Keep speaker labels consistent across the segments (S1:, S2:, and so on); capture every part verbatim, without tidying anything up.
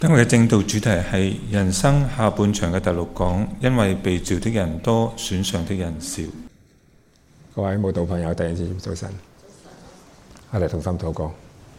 S1: 今日嘅正道主題係人生下半場嘅第六講，因為被召的人多，選上的人少。
S2: 各位慕道朋友，弟兄姊妹早晨，我哋同心禱告。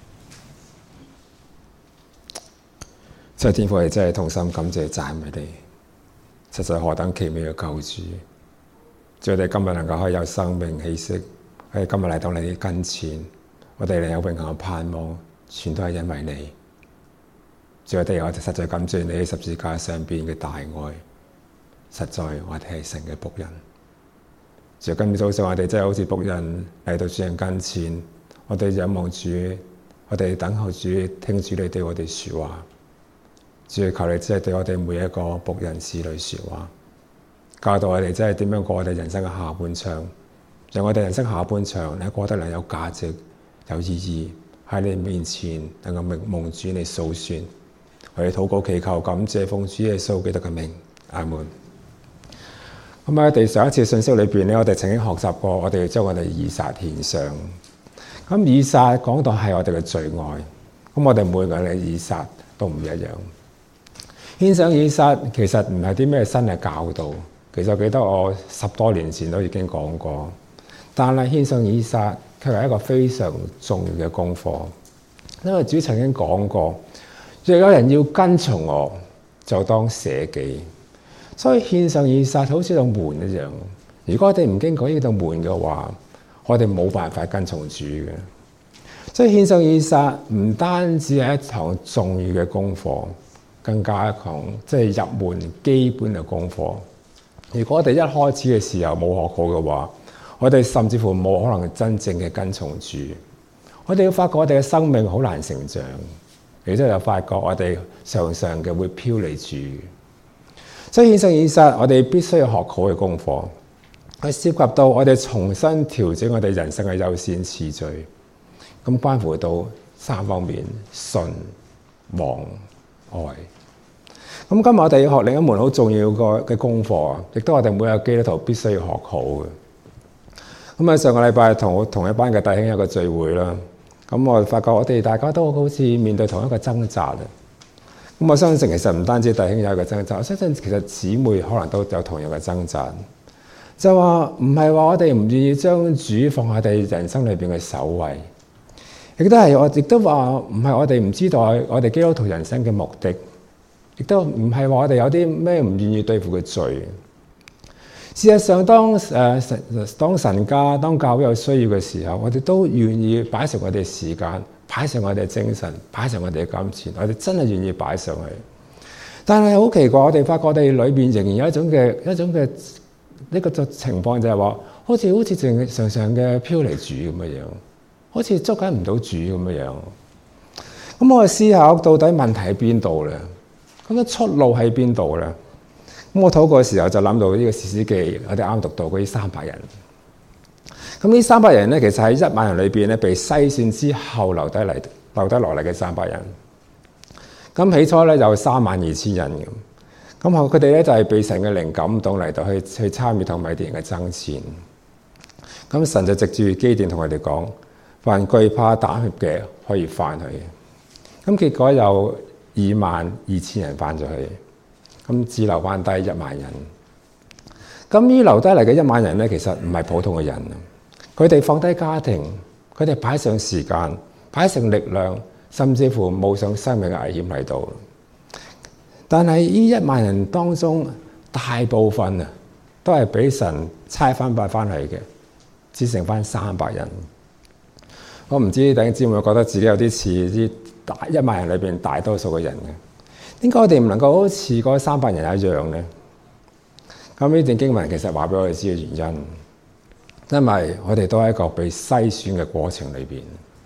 S2: 真係天父，我哋真係同心感謝讚美你，實在何等奇妙嘅救主！主，我哋今日能夠可以有生命氣息，我哋今日嚟到你嘅跟前，我哋有永恆嘅盼望，全都係因為你。主，我哋我哋實在感謝你喺十字架上邊嘅大愛，實在我哋係神嘅僕人。主，今日早上我哋真係好似僕人嚟到主人跟前，我哋仰望主，我哋等候主，聽主你對我哋說話。主，求你真係對我哋每一個僕人侍女說話，教導我哋真係點樣過我哋人生嘅下半場，讓我哋人生下半場你過得嚟有價值、有意義，喺你面前能夠蒙主你數算。我哋禱告祈求感謝奉主耶穌基督嘅名，阿門。咁喺我哋上一次信息裏邊咧，我哋曾經學習過，我哋要將我哋以撒獻上。咁以撒講到係我哋嘅最愛，咁我哋每個人嘅以撒都唔一樣。獻上以撒其實唔係啲咩新嘅教導，其實我記得我十多年前都已經講過。但係獻上以撒卻係一個非常重要嘅功課，因為主曾經講過，若有人要跟從我，就當捨己。所以獻上以撒好似道門一樣，如果我哋唔經過呢道門嘅話，我哋冇辦法跟從主嘅。所以獻上以撒唔單止係一堂重要嘅功課，更加一堂即係入門基本嘅功課。如果我哋一開始嘅時候冇學好嘅話，我哋甚至乎冇可能真正嘅跟從主。我哋要發覺我哋嘅生命好難成長，亦都有發覺我哋常常嘅會飄離主。所以獻上以撒，我哋必須要學好嘅功課，係涉及到我哋重新調整我哋人生嘅優先次序。咁關乎到三方面：信、望、愛。咁今日我哋要學另一門好重要嘅嘅功課，亦都我哋每個基督徒必須要學好嘅。咁啊，上個禮拜同同一班嘅弟兄有個聚會啦。咁我發覺我哋大家都好似面對同一個掙扎啊。咁我相信其實唔單止弟兄有一個掙扎，我相信其實姊妹可能都有同樣嘅掙扎。就話唔係話我哋唔願意將主放喺我哋人生裏邊嘅首位，亦都係我亦都話唔係我哋唔知道我哋基督徒人生嘅目的，亦都唔係話我哋有啲咩唔願意對付嘅罪。事實上，當誒、呃、當神家、當教會有需要嘅時候，我哋都願意擺上我哋嘅時間，擺上我哋嘅精神，擺上我哋嘅金錢，我哋真係願意擺上去。但係好奇怪，我哋發覺我哋裏邊仍然有一種嘅一種嘅呢個情況，就係話好似好似正常常嘅飄離主咁嘅樣，好似捉緊唔到主咁嘅樣。咁我哋思考到底問題喺邊度咧？咁嘅出路喺邊度咧？咁我禱告嘅時候就諗到呢個士師記，我哋啱讀到嗰啲三百人。咁呢三百人咧，其實喺一萬人裏邊咧，被篩選之後留低嚟、留低落嚟嘅三百人。咁起初咧有三萬二千人咁，咁佢哋咧就係被神嘅靈感動嚟到去去參與同米甸人嘅爭戰。咁神就藉住基甸同佢哋講：凡懼怕膽怯嘅可以翻去。咁結果有二萬二千人翻咗去。咁只留翻低一萬人。咁呢留低嚟嘅一萬人咧，其實唔係普通嘅人。佢哋放低家庭，佢哋擺上時間，擺上力量，甚至乎冒上生命嘅危險喺度。但係呢一萬人當中，大部分啊都係俾神差翻擺翻去嘅，只剩翻三百人。我唔知弟兄姊妹覺得自己有啲似啲大一萬人裏邊大多數嘅人嘅。點解我哋唔能夠好似嗰三百人一樣咧？咁呢段經文其實話俾我哋知嘅原因，因為我哋都係一個被篩選嘅過程裏邊，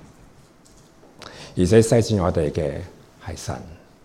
S2: 而且篩選我哋嘅係神。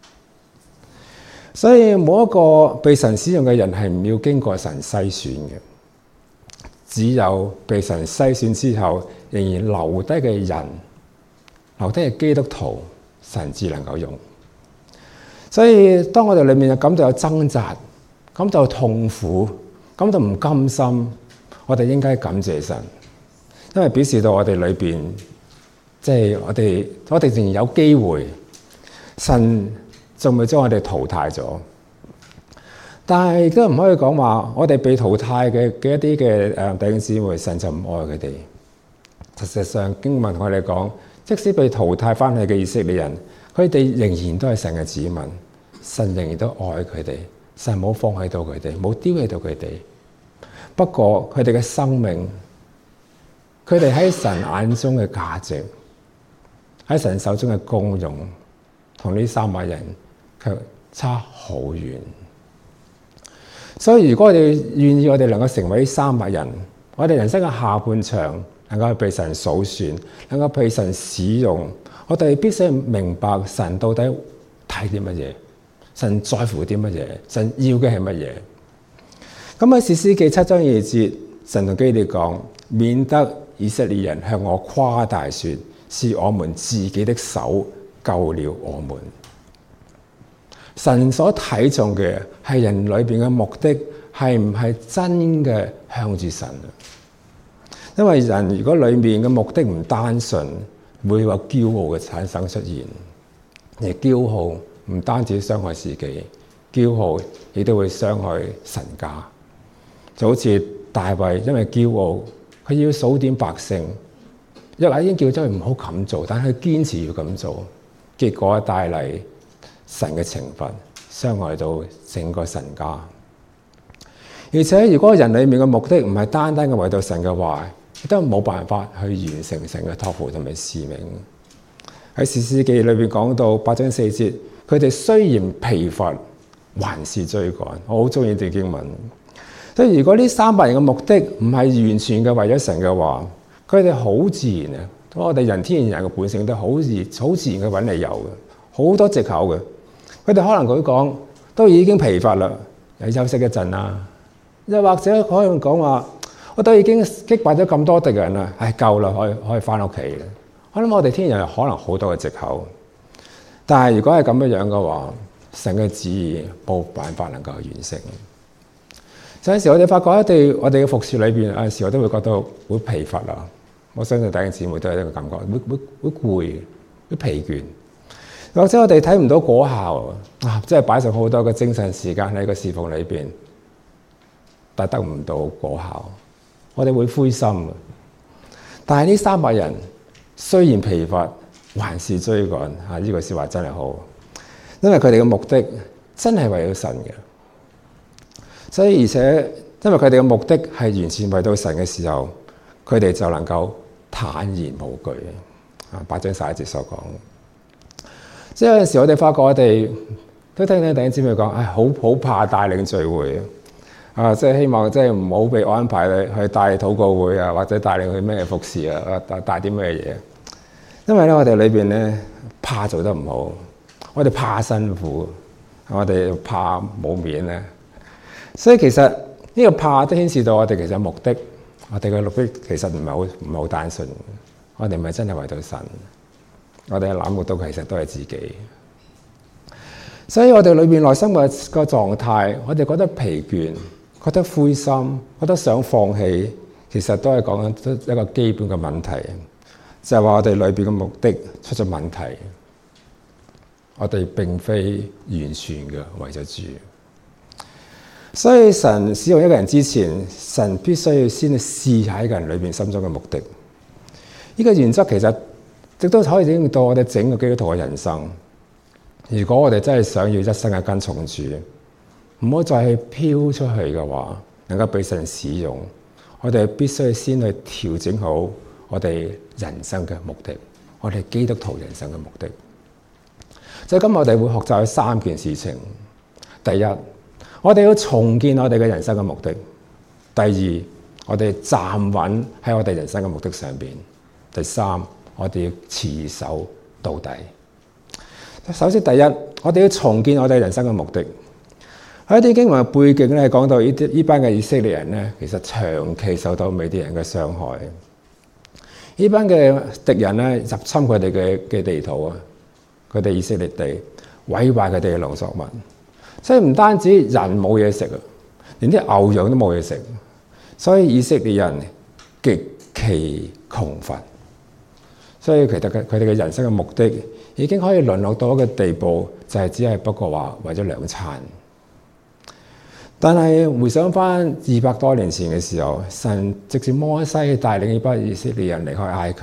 S2: 所以冇一個被神使用嘅人係唔要經過神篩選嘅，只有被神篩選之後仍然留低嘅人，留低嘅基督徒，神至能夠用。所以當我哋裏面感到有掙扎，感到痛苦，感到唔甘心，我哋應該感謝神，因為表示到我哋裏邊，即係我哋我哋仍然有機會，神仲未將我哋淘汰咗。但係亦都唔可以講話，我哋被淘汰嘅嘅一啲嘅誒弟兄姊妹，神就唔愛佢哋。實際上經文同我哋講，即使被淘汰翻去嘅以色列人，佢哋仍然都係神嘅子民，神仍然都愛佢哋，神冇放棄到佢哋，冇丟棄到佢哋。不過佢哋嘅生命，佢哋喺神眼中嘅價值，喺神手中嘅功用，同呢三百人卻差好遠。所以如果我哋願意，我哋能夠成為呢三百人，我哋人生嘅下半場能夠被神數算，能夠被神使用，我哋必須明白神到底睇啲乜嘢，神在乎啲乜嘢，神要嘅係乜嘢。咁喺士師記七章二節，神同基列講，免得以色列人向我誇大說，是我們自己的手救了我們。神所睇重嘅係人裏邊嘅目的係唔係真嘅向住神？因為人如果裏面嘅目的唔單純，會有驕傲嘅產生出現。而驕傲唔單止傷害自己，驕傲亦都會傷害神家。就好似大衛因為驕傲，佢要數點百姓，約押已經叫咗佢唔好咁做，但係佢堅持要咁做，結果帶嚟神嘅懲罰，傷害到整個神家。而且如果人裏面嘅目的唔係單單嘅為到神嘅話，亦都冇辦法去完成神嘅託付同埋使命。喺士師記裏邊講到八章四節，佢哋雖然疲乏，還是追趕。我好中意呢段經文。所以如果呢三百人嘅目的唔係完全嘅為咗神嘅話，佢哋好自然啊！我哋人天然人嘅本性都好自好自然嘅揾理由嘅，好多藉口嘅。佢哋可能佢講都已經疲乏啦，又休息一陣啦。又或者可以講話，我都已經擊敗咗咁多敵人啦，唉夠啦，可以可以翻屋企啦。我諗我哋天然人可能好多嘅藉口，但係如果係咁樣樣嘅話，神嘅旨意冇辦法能夠去完成。有陣時我哋發覺喺對我哋嘅服侍裏邊，有陣時我都會覺得會疲乏啦。我相信弟兄姊妹都有呢個感覺，會會會攰，會疲倦。或者我哋睇唔到果效啊，即係擺上好多嘅精神時間喺個侍奉裏邊，但係得唔到果效，我哋會灰心。但係呢三百人雖然疲乏，還是追趕啊！呢句説話真係好，因為佢哋嘅目的真係為咗神嘅。所以而且因為佢哋嘅目的係完全為到神嘅時候，佢哋就能夠坦然無懼啊！八章十一節所講，即係有陣時我哋發覺我哋都聽聽弟兄姊妹講，唉，好好怕帶領聚會啊！即係希望即係唔好被安排去去帶禱告會啊，或者帶領去咩服侍啊，帶帶啲咩嘢？因為咧我哋裏邊咧怕做得唔好，我哋怕辛苦，我哋怕冇面咧。所以其實呢個怕都顯示到我哋其實目的，我哋嘅目的其實唔係好唔係好單純，我哋唔係真係為到神，我哋嘅諗目都其實都係自己。所以我哋裏面內心嘅個狀態，我哋覺得疲倦，覺得灰心，覺得想放棄，其實都係講緊一個基本嘅問題，就係話我哋裏邊嘅目的出咗問題，我哋並非完全嘅為咗主。所以神使用一個人之前，神必須要先去試下一個人裏邊心中嘅目的。呢個原則其實亦都可以影響到我哋整個基督徒嘅人生。如果我哋真係想要一生嘅跟從主，唔好再去飄出去嘅話，能夠被神使用，我哋必須先去調整好我哋人生嘅目的，我哋基督徒人生嘅目的。所以今日我哋會學習三件事情。第一，我哋要重建我哋嘅人生嘅目的。第二，我哋站穩喺我哋人生嘅目的上邊。第三，我哋要持守到底。首先，第一，我哋要重建我哋人生嘅目的。喺一啲經文嘅背景咧，講到呢啲呢班嘅以色列人咧，其實長期受到美甸人嘅傷害。呢班嘅敵人咧入侵佢哋嘅嘅地土啊，佢哋以色列地毀壞佢哋嘅農作物。所以唔單止人冇嘢食啊，連啲牛羊都冇嘢食，所以以色列人極其窮乏。 所以其實佢哋嘅人生嘅目的已經可以淪落到一個地步，就係只係不過話為咗兩餐。但係回想翻二百多年前嘅時候，神藉住摩西帶領呢班以色列人離開埃及，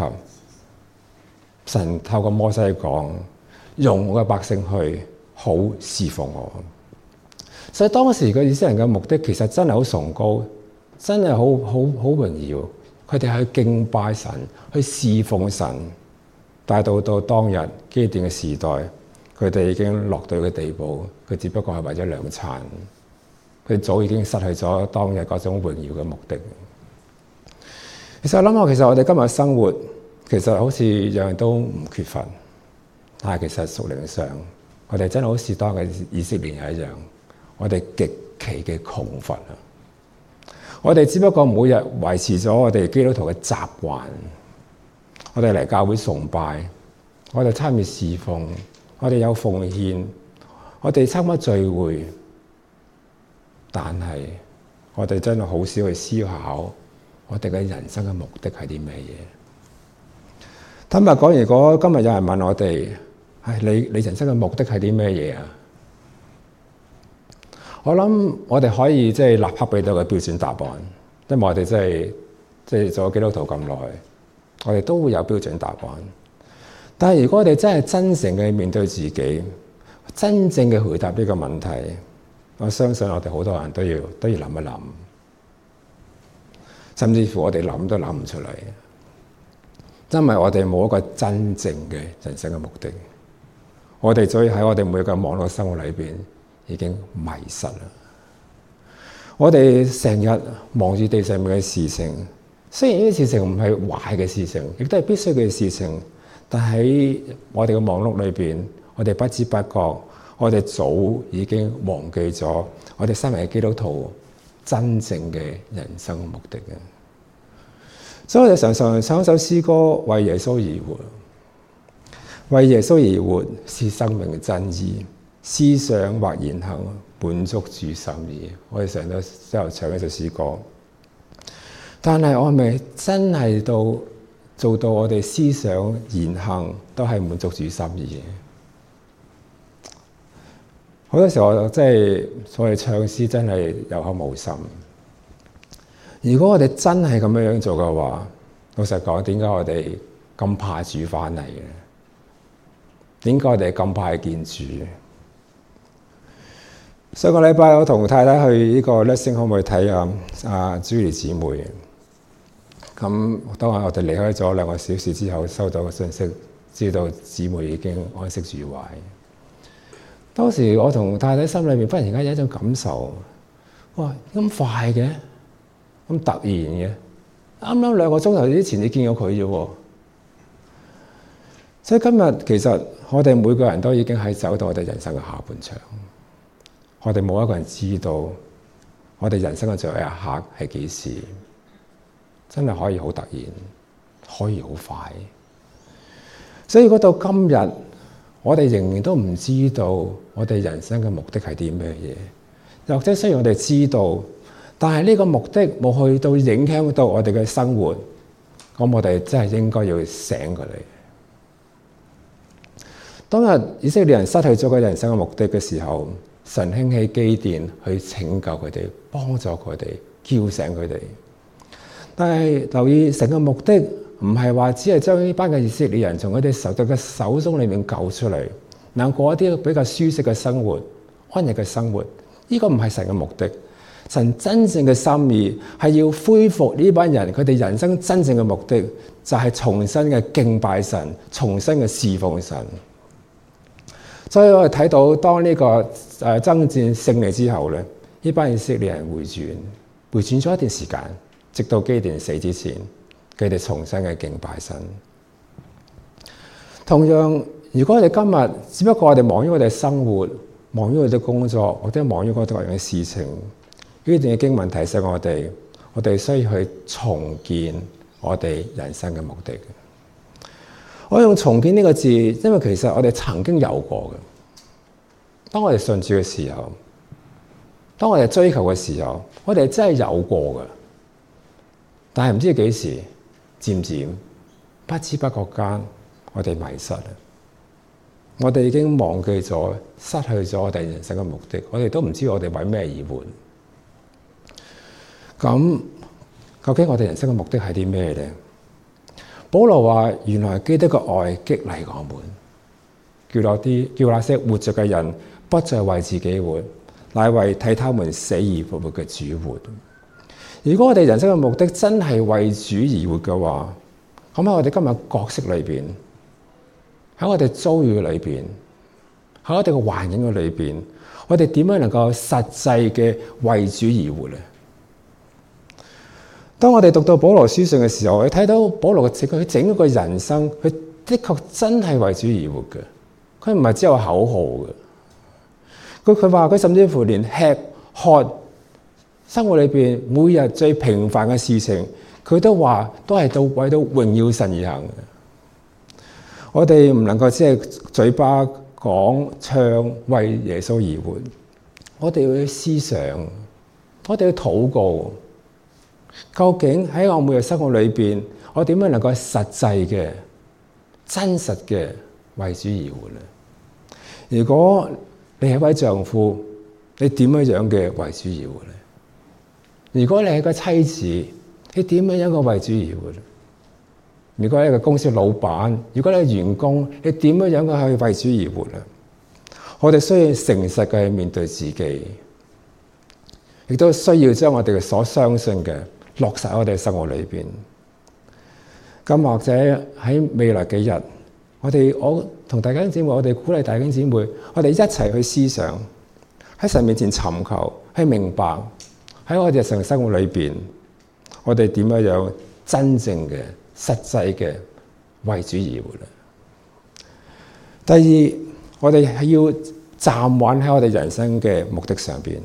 S2: 神透過摩西講：容我嘅百姓去，好侍奉我。所以當時嘅以色列人嘅目的其實真係好崇高，真係好好好榮耀。佢哋去敬拜神，去侍奉神。但係到到當日基甸嘅時代，佢哋已經落到嘅地步，佢只不過係為咗兩餐。佢早已經失去咗當日嗰種榮耀嘅目的。其實我諗下，其實我哋今日生活其實好似樣樣都唔缺乏，但係其實屬靈上，我哋真係好似當嘅以色列人一樣，我哋極其嘅窮乏啊！我哋只不過每日維持咗我哋基督徒嘅習慣，我哋嚟教會崇拜，我哋參與侍奉，我哋有奉獻，我哋參加聚會。但係我哋真係好少去思考我哋嘅人生嘅目的係啲咩嘢。坦白講，如果今日有人問我哋，唉，你你人生嘅目的係啲咩嘢啊？我諗我哋可以即係立刻俾到個標準答案，因為我哋真係即係做咗基督徒咁耐，我哋都會有標準答案。但係如果我哋真係真誠嘅面對自己，真正嘅回答呢個問題，我相信我哋好多人都要都要諗一諗，甚至乎我哋諗都諗唔出嚟，因為我哋冇一個真正嘅人生嘅目的。我哋所以喺我哋每個網絡生活裏邊已經迷失啦。我哋成日望住地上面嘅事情，雖然呢啲事情唔係壞嘅事情，亦都係必須嘅事情，但喺我哋嘅網絡裏邊，我哋不知不覺，我哋早已經忘記咗我哋身為基督徒真正嘅人生目的嘅。所以我哋常常唱一首詩歌，為耶穌而活，為耶穌而活是生命嘅真義，思想或言行滿足主心意。我哋成日都之後唱一首詩歌，但係我係咪真係到做到我哋思想言行都係滿足主心意嘅？好多時候我即係我哋唱詩真係有口冇心。如果我哋真係咁樣樣做嘅話，老實講，點解我哋咁怕主翻嚟嘅？點解我哋咁怕見主？上個禮拜我同太太去呢個 Nursing Home去睇啊啊 Julie 姊妹。咁當晚我哋離開咗兩個小時之後，收到個信息，知道姊妹已經安息主懷。當時我同太太心裏面忽然間有一種感受，哇！咁快嘅，咁突然嘅，啱啱兩個鐘頭之前你見過佢啫喎。所以今日其實我哋每個人都已經係走到我哋人生嘅下半場，我哋冇一個人知道我哋人生嘅最後一刻係幾時，真係可以好突然，可以好快。所以如果到今日，我哋仍然都唔知道我哋人生嘅目的係啲咩嘢，又或者雖然我哋知道，但係呢個目的冇去到影響到我哋嘅生活，咁我哋真係應該要醒過嚟。當日以色列人失去咗佢人生嘅目的嘅時候，神興起基甸去拯救佢哋，幫助佢哋，叫醒佢哋。但係留意，神嘅目的唔係話只係將呢班嘅以色列人從佢哋仇敵嘅手中裏面救出嚟，能過一啲比較舒適嘅生活、安逸嘅生活。呢、這個唔係神嘅目的。神真正嘅心意係要恢復呢班人佢哋人生真正嘅目的，就係、是、重新嘅敬拜神，重新嘅侍奉神。所以我哋睇到當呢個誒爭戰勝利之後咧，呢班以色列人回轉，回轉咗一段時間，直到基甸死之前，佢哋重新嘅敬拜神。同樣，如果我哋今日只不過我哋忙於我哋嘅生活，忙於我哋嘅工作，或者忙於各樣嘅事情，呢段嘅經文提醒我哋，我哋需要去重建我哋人生嘅目的。我用重建呢個字，因為其實我哋曾經有過嘅。當我哋信主嘅時候，當我哋追求嘅時候，我哋真係有過嘅。但係唔知幾時，漸漸不知不覺間我哋迷失啦。我哋已經忘記咗，失去咗我哋人生嘅目的。我哋都唔知我哋為咩而活。咁究竟我哋人生嘅目的係啲咩呢？保羅話：原來基督嘅愛激勵我們，叫那啲叫那些活着嘅人不再為自己活，乃為替他們死而復活嘅主活。如果我哋人生嘅目的真係為主而活嘅話，咁喺我哋今日角色裏邊，喺我哋遭遇裏邊，喺我哋嘅環境嘅裏邊，我哋點樣能夠實際嘅為主而活呢？當我哋讀到保羅書信嘅時候，我哋睇到保羅嘅佢整個人生，佢的確真係為主而活嘅。佢唔係只有口號嘅。佢佢話佢甚至乎連吃喝生活裏邊每日最平凡嘅事情，佢都話都係到為到榮耀神而行嘅。我哋唔能夠只係嘴巴講唱為耶穌而活，我哋要去思想，我哋要禱告，究竟喺我每日生活裏邊，我點樣能夠實際嘅、真實嘅為主而活呢？如果你係一位丈夫，你點樣樣嘅為主而活呢？如果你係個妻子，你點樣樣嘅為主而活呢？如果你係個公司老闆，如果你係員工，你點樣樣嘅去為主而活呢？我哋需要誠實嘅去面對自己，亦都需要將我哋所相信嘅落實喺我哋嘅生活裏邊。咁或者喺未來幾日，我哋我同大家姊妹，我哋鼓勵大家姊妹，我哋一齊去思想，喺神面前尋求，去明白喺我哋日常生活裏邊，我哋點樣樣真正嘅、實際嘅為主而活啦。第二，我哋係要站穩喺我哋人生嘅目的上邊。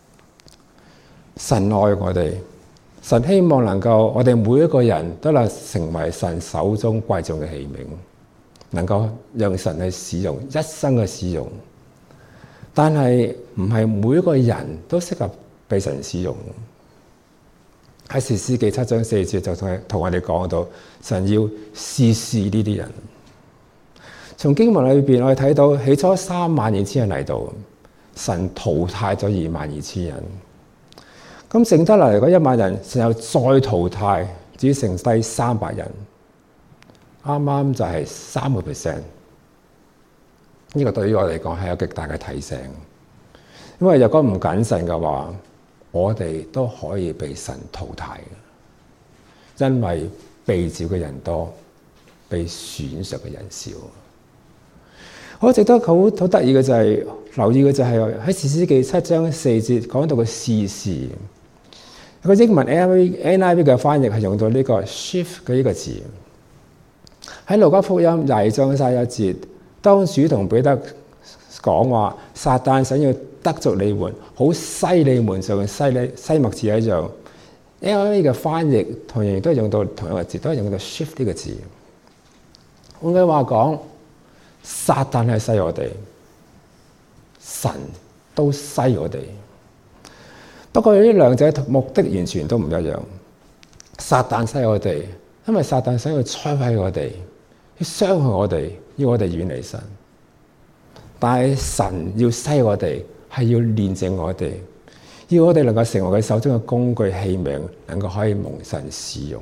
S2: 神愛我哋，神希望能夠我哋每一個人都能成為神手中貴重嘅器皿，能夠讓神去使用，一生嘅使用。但係唔係每一個人都適合被神使用。喺士師記七章四節就同同我哋講到，神要試試呢啲人。從經文裏邊我哋睇到，起初三萬二千人嚟到，神淘汰咗二萬二千人。咁剩得嚟嗰一萬人，神又再淘汰，只剩低三百人。啱啱就係三個 percent。呢個對於我嚟講係有極大嘅提醒，因為如果唔謹慎嘅話，我哋都可以被神淘汰嘅，因為被召嘅人多，被選上嘅人少。我值得好好得意嘅就係、是、留意嘅就係喺士師記七章四節講到嘅試試，個英文 N I V 嘅翻譯係用到呢個 shift 嘅呢個字。喺路加福音廿二章三十一節，當主同彼得講話，撒旦想要得着你們，好篩你們像篩你篩麥子一樣。N I V 嘅翻譯同樣都係用到同一個字，都係用到 shift 呢個字。換句話講，撒旦係篩我哋，神都篩我哋。不過呢兩者目的完全都唔一樣。撒旦篩我哋，因為撒旦想要摧毀我哋，要傷害我哋，要我哋遠離神。但係神要篩我哋，係要煉淨我哋，要我哋能夠成為佢手中嘅工具器皿，能夠可以蒙神使用。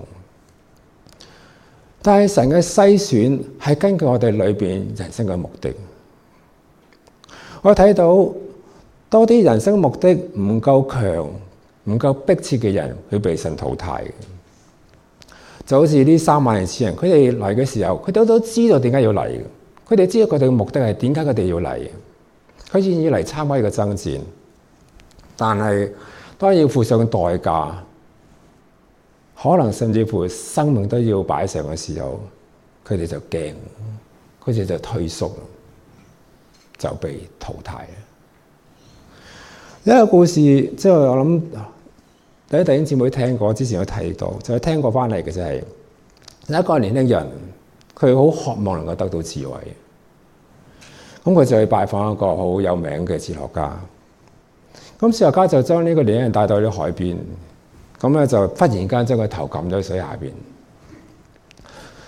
S2: 但係神嘅篩選係根據我哋裏邊人生嘅目的。我睇到多啲人生目的唔夠強、唔夠迫切嘅人，會被神淘汰嘅。就好似呢三萬二千人，佢哋嚟嘅時候，佢哋都知道點解要嚟嘅。佢哋知道佢哋嘅目的係點解佢哋要嚟嘅。佢願意嚟參加呢個爭戰，但係當然要付上代價。可能甚至乎生命都要擺上嘅時候，佢哋就驚，佢哋就退縮，就被淘汰。有一個故事，即係我諗第一弟兄姊妹聽過，之前有提到，就係聽過翻嚟嘅就係有一個年輕人，佢好渴望能夠得到智慧，咁佢就去拜訪一個好有名嘅哲學家。咁哲學家就將呢個年輕人帶到啲海邊。咁咧就忽然間將個頭撳咗喺水下邊，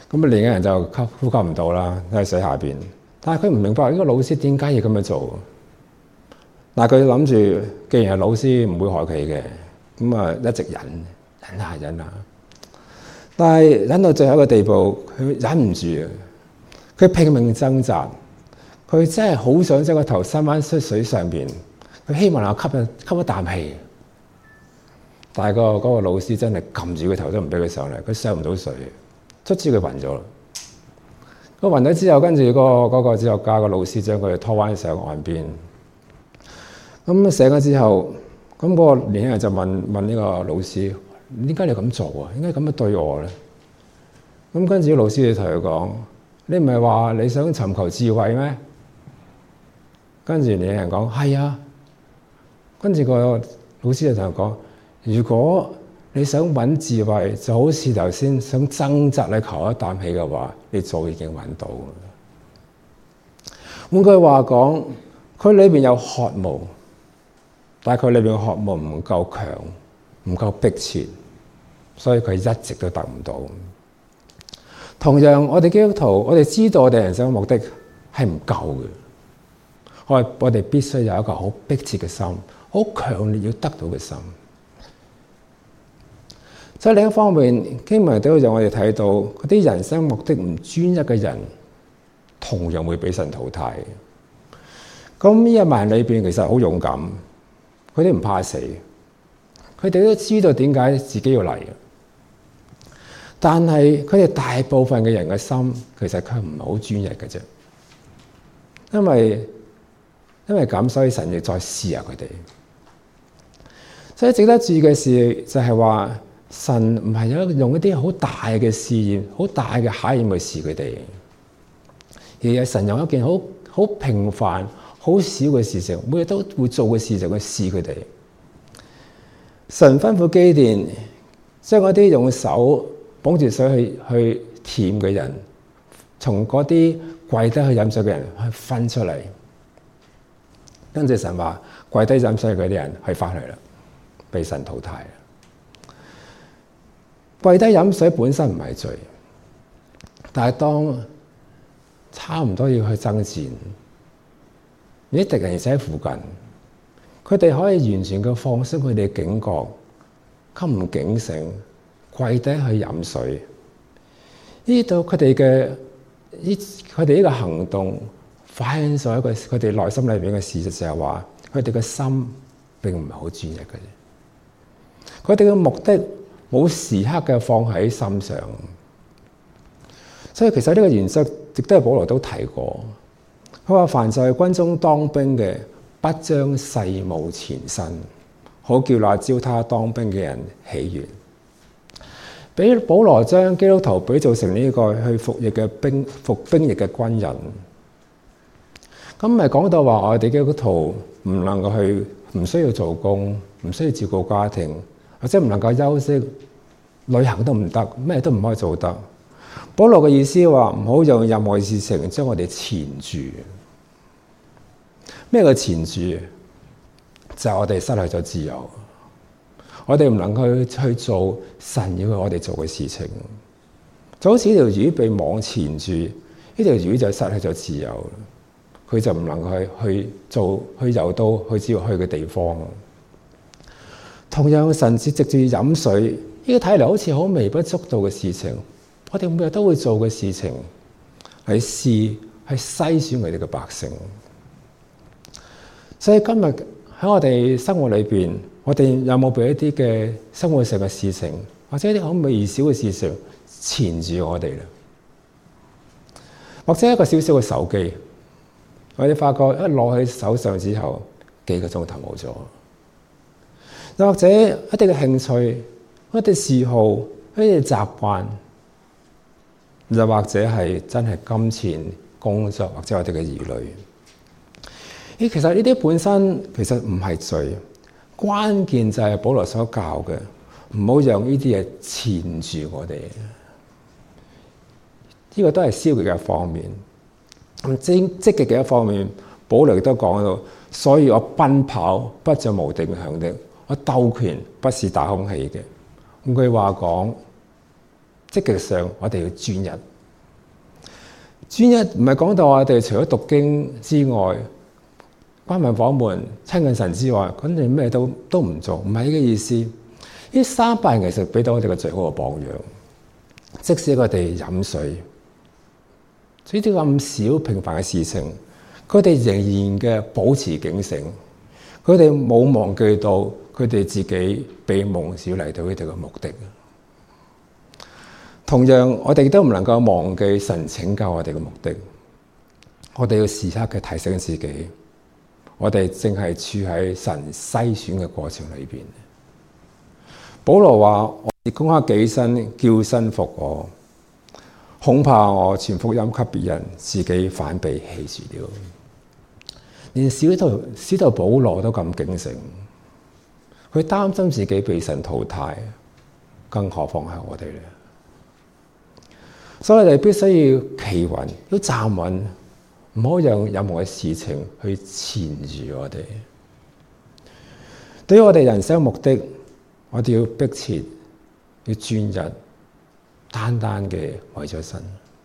S2: 咁啊，另一人就吸呼吸唔到啦，喺水下邊。但係佢唔明白呢個老師點解要咁樣做。但係佢諗住，既然係老師，唔會害佢嘅，咁啊一直忍，忍下忍下。但係忍到最後一個地步，佢忍唔住啊！佢拼命掙扎，佢真係好想將個頭伸翻出水上邊，佢希望能夠吸一吸一啖氣。但係個嗰個老師真係撳住佢頭都唔俾佢上嚟，佢上唔到水，卒之佢暈咗啦。佢暈咗之後，跟住嗰個嗰個哲學家個老師將佢拖翻上岸邊。咁醒咗之後，咁嗰個年輕人就問問呢個老師：點解你咁做啊？點解咁樣對我咧？咁跟住老師就同佢講：你唔係話你想尋求智慧咩？跟住年輕人講：係啊。跟住個老師就同佢講：如果你想揾智慧，就好似頭先想掙扎你求一啖氣嘅話，你早已經揾到。換句話講，佢裏邊有渴慕，但係佢裏邊嘅渴慕唔夠強，唔夠迫切，所以佢一直都得唔到。同樣，我哋基督徒，我哋知道我哋人生嘅目的係唔夠嘅，我我哋必須有一個好迫切嘅心，好強烈要得到嘅心。所以另一方面，經文都讓我哋睇到嗰啲人生目的唔專一嘅人，同樣會俾神淘汰。咁呢一萬人裏邊，其實好勇敢，佢哋唔怕死，佢哋都知道點解自己要嚟。但係佢哋大部分嘅人嘅心，其實佢唔係好專一嘅啫。因為因為咁，所以神要再試下佢哋。所以值得注意嘅事就係話，神唔係有用一啲好大嘅試驗、好大嘅考驗去試佢哋，而係神用一件好好平凡、好少嘅事情，每日都會做嘅事情去試佢哋。神吩咐基甸將嗰啲用手捧住水去去舔嘅人，從嗰啲跪低去飲水嘅人去分出嚟。跟住神話跪低飲水嗰啲人去翻去啦，被神淘汰。跪低飲水本身唔係罪，但係當差唔多要去爭戰，而啲敵人而且喺附近，佢哋可以完全嘅放鬆佢哋嘅警覺，禁唔警醒，跪低去飲水。呢度佢哋嘅呢佢哋呢個行動反映咗一個佢哋內心裏邊嘅事實，就係話佢哋嘅心並唔係好專一嘅啫。佢哋嘅目的冇時刻嘅放喺心上，所以其實呢個原則亦都係保羅都提過。佢話：凡在軍中當兵嘅，不將世務纏身，好叫那招他當兵嘅人喜悅。俾保羅將基督徒比造成呢個去服役嘅兵服兵役嘅軍人，咁咪講到話我哋基督徒唔能夠去，唔需要做工，唔需要照顧家庭，或者唔能夠休息，旅行都唔得，咩都唔可以做得。保羅嘅意思話唔好讓任何事情將我哋纏住。咩叫纏住？就係我哋失去咗自由，我哋唔能夠去做神要我哋做嘅事情。就好似呢條魚被網纏住，呢條魚就失去咗自由，佢就唔能夠去去做去游到去只要去嘅地方。同樣，神只藉住飲水，呢個睇嚟好似好微不足道嘅事情，我哋每日都會做嘅事情，係試係篩選我哋嘅百姓。所以今日喺我哋生活裏邊，我哋有冇被一啲嘅生活上嘅事情，或者一啲好微小嘅事情纏住我哋咧？或者一個小小嘅手機，我哋發覺一攞喺手上之後，幾個鐘頭冇咗。又或者一啲嘅興趣、一啲嗜好、一啲習慣，又或者係真係金錢、工作或者我哋嘅兒女。咦，其實呢啲本身其實唔係罪，關鍵就係保羅所教嘅，唔好讓呢啲嘢纏住我哋。呢個都係消極嘅一方面。咁積積極嘅一方面，保羅亦都講到，所以我奔跑不像無定向的，我鬥拳不是打空氣嘅。換句話講，積極上我哋要專一， 專一唔係講到我哋除咗讀經之外，關埋房門、親近神之外，咁你咩都都唔做，唔係呢個意思。呢三百人其實俾到我哋個最好嘅榜樣。即使佢哋飲水，呢啲咁少平凡嘅事情，佢哋仍然嘅保持警醒，佢哋冇忘記到佢哋自己被蒙召嚟到呢度嘅目的。同樣，我哋都唔能夠忘記神拯救我哋嘅目的。我哋要時刻嘅提醒自己，我哋正係處喺神篩選嘅過程裏邊。保羅話：我哋攻克己身，叫身服我，恐怕我傳福音給別人，自己反被棄絕了。連使徒使徒保羅都咁警醒，佢擔心自己被神淘汰，更何況係我哋咧？所以我哋必須要企穩，要站穩，唔好讓任何嘅事情去纏住我哋。對於我哋人生目的，我哋要迫切，要專一，單單嘅為咗神。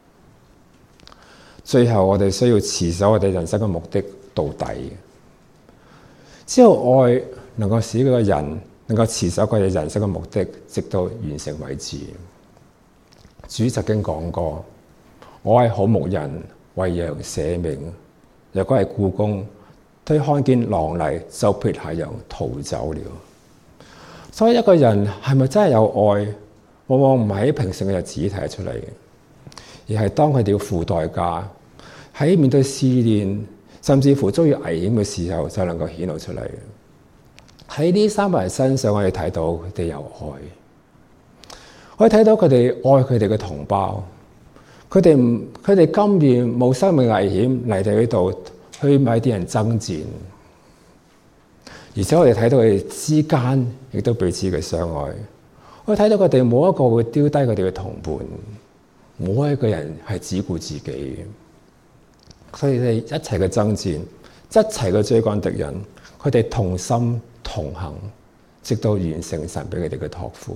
S2: 最後我哋需要持守我哋人生嘅目的到底。只有愛能夠使嗰個人能夠持守佢哋人生嘅目的，直到完成為止。主曾經講過：我係好牧人，為羊捨命。若果係僱工，推看見狼嚟，就撇下羊逃走了。所以一個人係咪真係有愛，往往唔係喺平常嘅日子睇得出嚟嘅，而係當佢哋要付代價，喺面對試煉，甚至乎遭遇危險嘅時候，就能夠顯露出嚟。喺呢三百人身上，我哋睇到佢哋有愛，我哋睇到佢哋愛佢哋嘅同胞，佢哋唔佢哋甘願冇生命危險嚟到呢度去買啲人爭戰。而且我哋睇到佢哋之間亦都彼此嘅相愛，我哋睇到佢哋冇一個會丟低佢哋嘅同伴，冇一個人係只顧自己，所以佢哋一齊嘅爭戰，一齊嘅追趕敵人，佢哋同心同行，直到完成神俾佢哋嘅託付。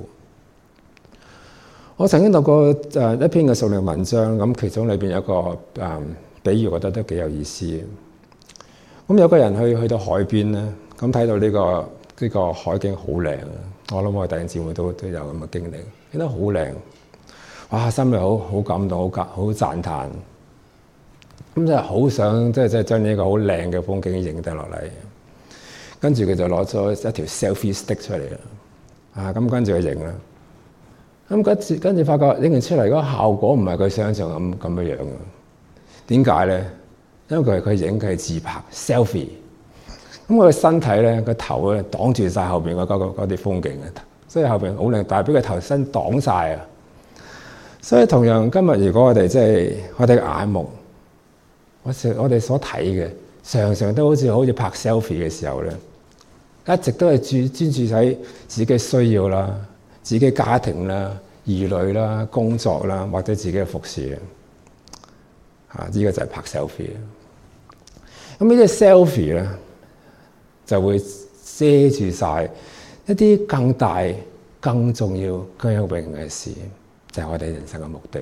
S2: 我曾經讀過誒一篇嘅屬靈文章，咁其中裏邊有一個誒、嗯、比喻，我覺得都幾有意思。咁有個人去去到海邊咧。咁睇到呢、這個呢、這個海景好靚啊！我諗我哋弟兄姊妹都都有咁嘅經歷，見得好靚，哇！心裏好好感動，好感好讚嘆。咁就好想即係即係將呢個好靚嘅風景影低落嚟。跟住佢就攞咗一條 selfie stick 出嚟啦，啊！咁跟住佢影啦。咁跟住跟住發覺影完出嚟嗰個效果唔係佢想象咁咁嘅樣啊？點解咧？因為佢係佢影嘅係自拍 selfie。咁佢個身體咧，個頭咧擋住晒後邊嗰嗰啲風景嘅，所以後邊好靚，但係俾佢頭身擋晒啊！所以同樣今日，如果我哋即係我哋嘅眼目，我我哋所睇嘅，常常都好似好似拍 selfie 嘅時候咧，一直都係專專注喺自己需要啦、自己家庭啦、兒女啦、工作啦，或者自己嘅服侍啊，呢、這個就係拍 selfie。咁呢啲 selfie 咧，就會遮住晒一啲更大、更重要、更有榮嘅事，就係、是、我哋人生嘅目的。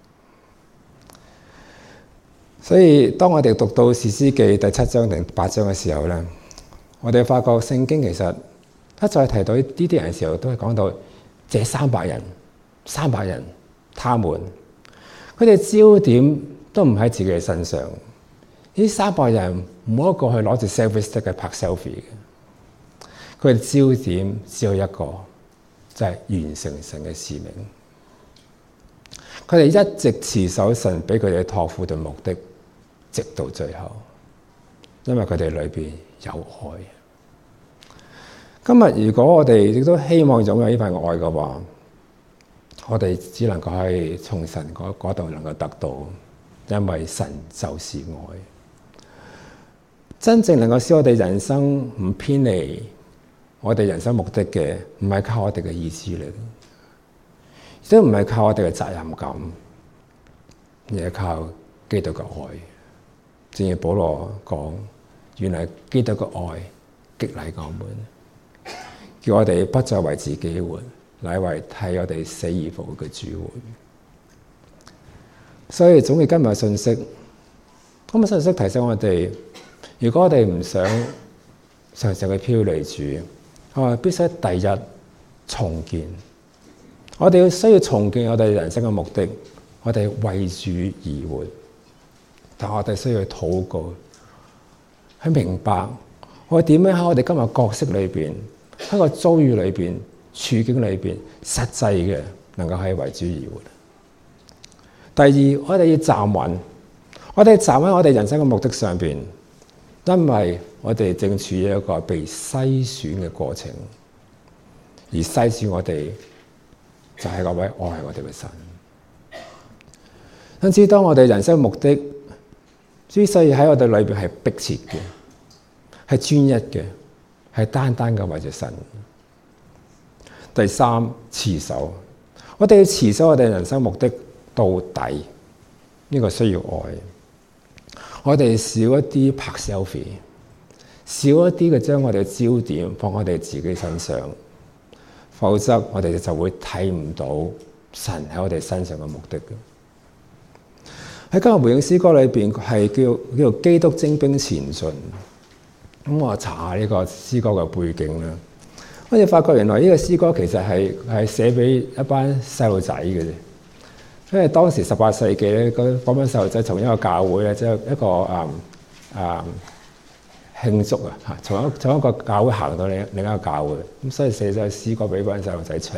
S2: 所以當我哋讀到《士師記》第七章定八章嘅時候咧，我哋發覺聖經其實一再提到呢啲人嘅時候，都係講到這三百人、三百人，他們佢哋焦點都唔喺自己嘅身上。呢三百人冇一個去攞住 selfie stick 去拍 selfie 嘅，佢哋焦點只有一個，就係、是、完成神嘅使命。佢哋一直持守神俾佢哋嘅託付同目的，直到最後，因為佢哋裏邊有愛。今日如果我哋亦都希望擁有呢份愛嘅話，我哋只能夠喺從神嗰度能夠得到，因為神就是愛。真正能夠使我哋人生唔偏離我哋人生目的嘅，唔係靠我哋嘅意志力，亦都唔係靠我哋嘅責任感，而係靠基督嘅愛。正如保羅講，原來基督嘅愛激勵我們，叫我哋不再為自己活，乃為替我哋死而復活嘅主活。 所以總結今日嘅信息，今日信息提醒我哋，如果我哋唔想常常嘅飄離主，我哋必須第一重建。我哋要需要重建我哋人生嘅目的，我哋為主而活。但我哋需要禱告，去明白我哋點樣喺我哋今日角色裏邊，喺個遭遇裏邊、處境裏邊，實際嘅能夠係為主而活。第二，我哋要站穩，我哋站喺我哋人生嘅目的上邊，因為我哋正處於一個被篩選嘅過程，而篩選我哋就係嗰位愛我哋嘅神。因此，當我哋人生目的之所以喺我哋裏邊係迫切嘅，係專一嘅，係單單嘅為咗神。第三，持守，我哋要持守我哋人生目的到底，呢個需要愛。我哋少一啲拍 selfie， 少一啲嘅將我哋嘅焦點放喺我哋自己身上，否則我哋就會睇唔到神喺我哋身上嘅目的。喺今日回應詩歌裏邊係叫叫做基督精兵前進。咁我查下呢個詩歌嘅背景啦，我哋發覺原來呢個詩歌其實係係寫俾一班細路仔嘅啫。因為當時十八世紀咧，嗰嗰班細路仔從一個教會咧，即係一個誒誒慶祝啊嚇，從一從一個教會行到另另一個教會，咁所以寫咗詩歌俾班細路仔唱。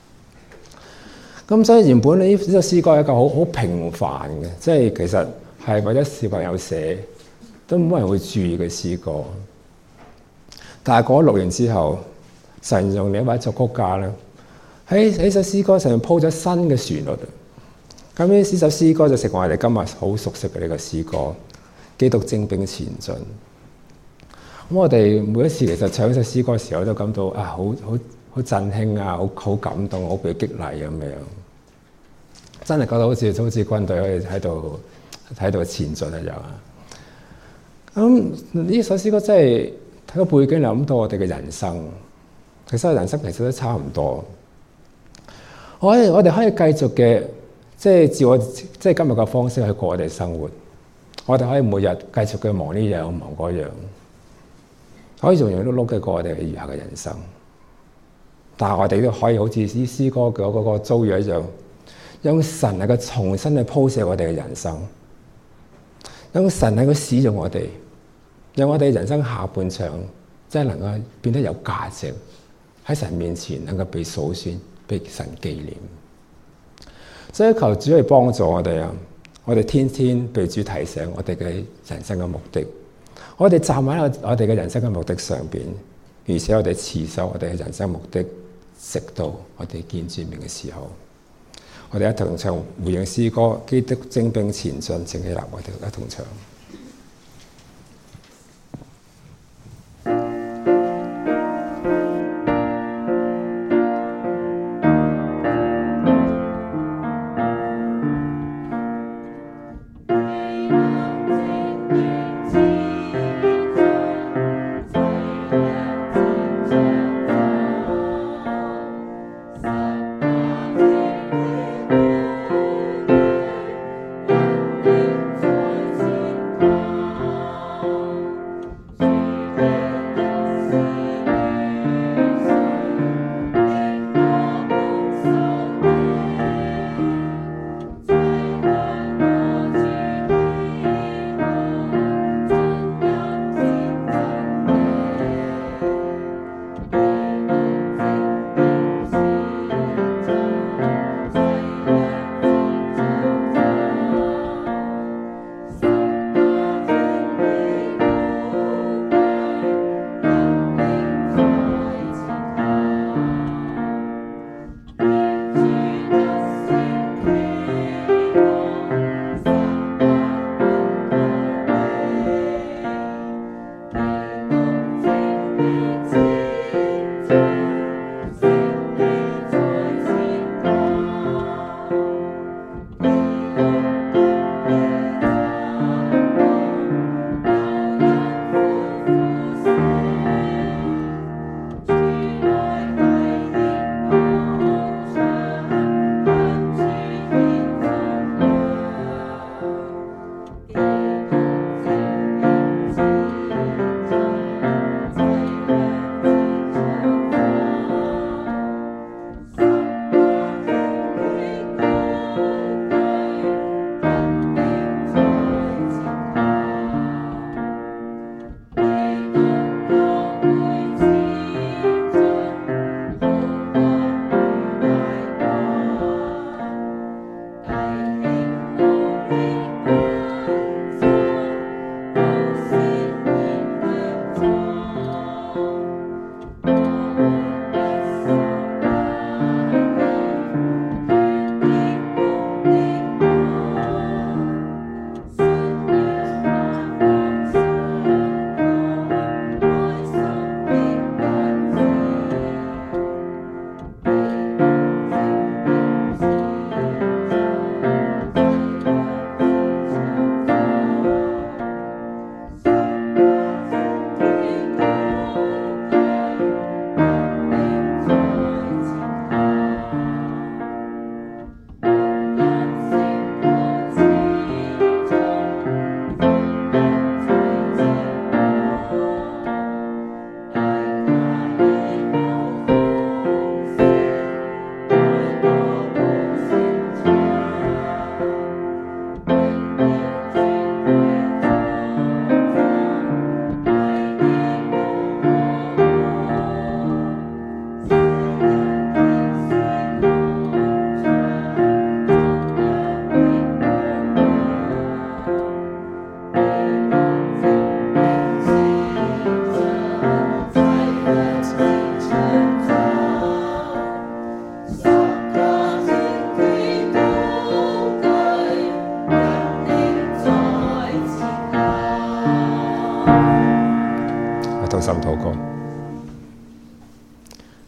S2: 咁所以原本呢呢首詩歌係一個好好平凡嘅，即係其實係為咗小朋友寫，都冇人會注意嘅詩歌。但係過咗六年之後，神用另一位作曲家咧，喺喺首詩歌上面鋪咗新嘅旋律。咁呢呢首詩歌就成為我哋今日好熟悉嘅呢個詩歌《基督精兵前進》。咁我哋每一次其實唱呢首詩歌嘅時候，都感到啊好好好震驚啊，好好感動，好被激勵咁樣。真係覺得好似好似軍隊可以喺度喺度前進一樣啊！咁呢首詩歌真係睇個背景，諗到我哋嘅人生。其實人生其實都差唔多。我哋我哋可以繼續嘅，即係照我即係今日嘅方式去過我哋生活。我哋可以每日繼續嘅忙呢樣忙嗰樣，可以容容碌碌嘅過我哋餘下嘅人生。但係我哋都可以好似啲詩歌嘅嗰個遭遇一樣，用神能夠重新去鋪寫我哋嘅人生，用神能夠使用我哋，讓我哋人生下半場真係能夠變得有價值，喺神面前能夠被數算，被神紀念。所以求主去幫助我哋啊！我哋天天被主提醒我哋嘅人生嘅目的，我哋站喺我哋嘅人生嘅目的上邊，而且我哋持守我哋嘅人生目的，直到我哋見主面嘅時候。我哋一同唱回應詩歌《基督精兵前進》，請起立，我哋一同唱。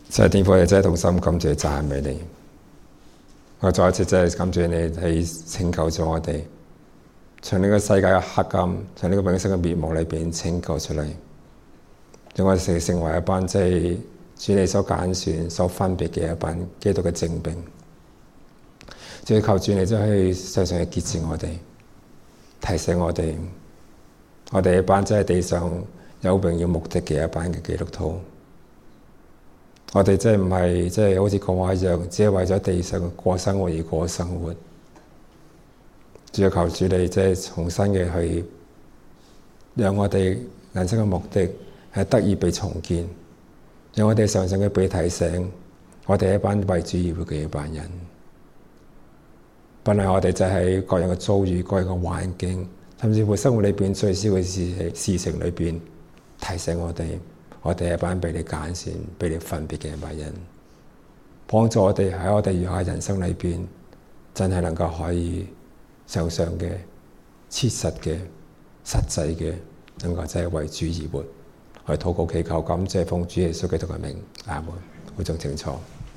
S2: 真係天父，我哋真係同心感謝讚美你。我再一次真係感謝你係拯救咗我哋，從呢個世界嘅黑暗，從呢個永生嘅滅亡裏邊拯救出嚟，讓我哋成成為一班即係主你所揀選、所分別嘅一班基督嘅精兵。主要求主你真係常常去潔淨我哋，提醒我哋，我哋一班真係地上有榮耀目的嘅一班嘅基督徒。我哋真係唔係即係好似講話一樣，只係為咗地上嘅過生活而過生活。主要求主你即係重新嘅去，讓我哋人生嘅目的係得以被重建，讓我哋常常嘅被提醒，我哋一班為主而活嘅一班人。本來我哋就喺各樣嘅遭遇、各樣嘅環境，甚至乎生活裏邊最少嘅事事情裏邊，提醒我哋。我哋係一班被你揀選、被你分別嘅一班人，幫助我哋喺我哋餘下人生裏邊，真係能夠可以常常嘅、切實嘅、實際嘅，能夠真係為主而活，去禱告祈求，感謝奉主耶穌基督嘅名，阿門。會眾請坐。